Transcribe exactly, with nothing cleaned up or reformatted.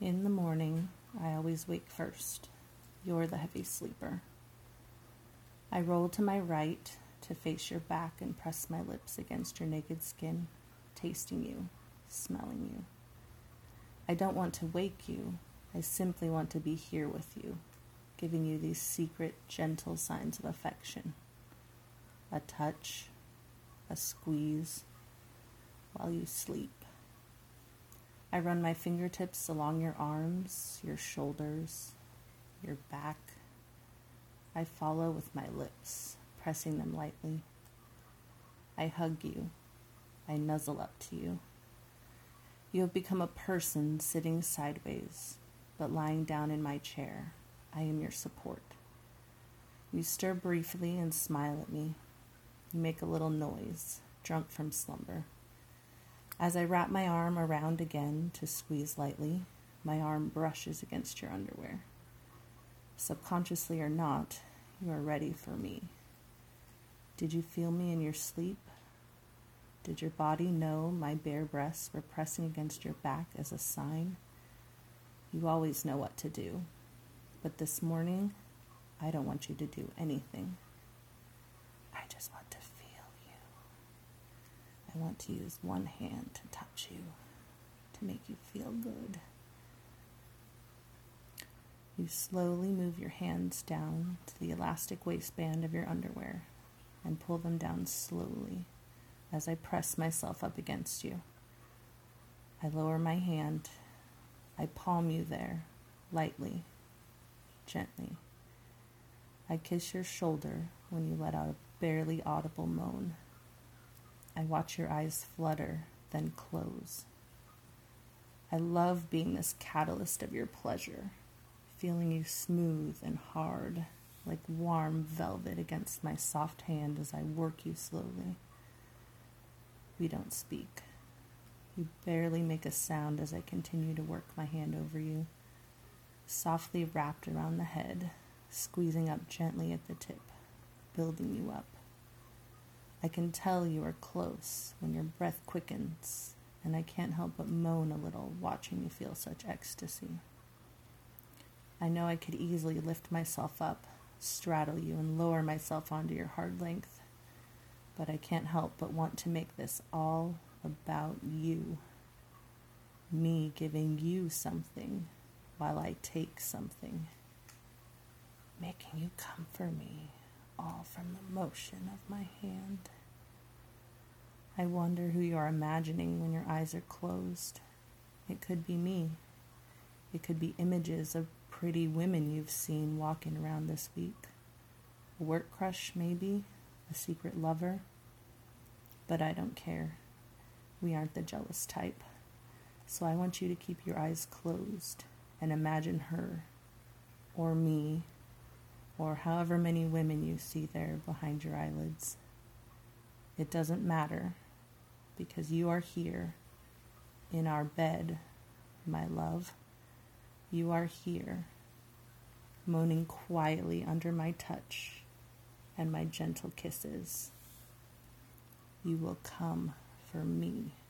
In the morning, I always wake first. You're the heavy sleeper. I roll to my right to face your back and press my lips against your naked skin, tasting you, smelling you. I don't want to wake you. I simply want to be here with you, giving you these secret, gentle signs of affection. A touch, a squeeze, while you sleep. I run my fingertips along your arms, your shoulders, your back. I follow with my lips, pressing them lightly. I hug you. I nuzzle up to you. You have become a person sitting sideways, but lying down in my chair. I am your support. You stir briefly and smile at me. You make a little noise, drunk from slumber. As I wrap my arm around again to squeeze lightly, my arm brushes against your underwear. Subconsciously or not, you are ready for me. Did you feel me in your sleep? Did your body know my bare breasts were pressing against your back as a sign? You always know what to do. But this morning, I don't want you to do anything. I just want to feel you. I want to use one hand to touch you, to make you feel good. You slowly move your hands down to the elastic waistband of your underwear and pull them down slowly as I press myself up against you. I lower my hand. I palm you there, lightly, gently. I kiss your shoulder when you let out a barely audible moan. I watch your eyes flutter, then close. I love being this catalyst of your pleasure, feeling you smooth and hard, like warm velvet against my soft hand as I work you slowly. We don't speak. You barely make a sound as I continue to work my hand over you, softly wrapped around the head, squeezing up gently at the tip, building you up. I can tell you are close when your breath quickens, and I can't help but moan a little watching you feel such ecstasy. I know I could easily lift myself up, straddle you, and lower myself onto your hard length, but I can't help but want to make this all about you. Me giving you something while I take something, making you come for me, all from the motion of my hand. I wonder who you are imagining when your eyes are closed. It could be me. It could be images of pretty women you've seen walking around this week. A work crush, maybe, a secret lover. But I don't care. We aren't the jealous type. So I want you to keep your eyes closed and imagine her, or me, or however many women you see there behind your eyelids. It doesn't matter, because you are here, in our bed, my love. You are here, moaning quietly under my touch and my gentle kisses. You will come for me.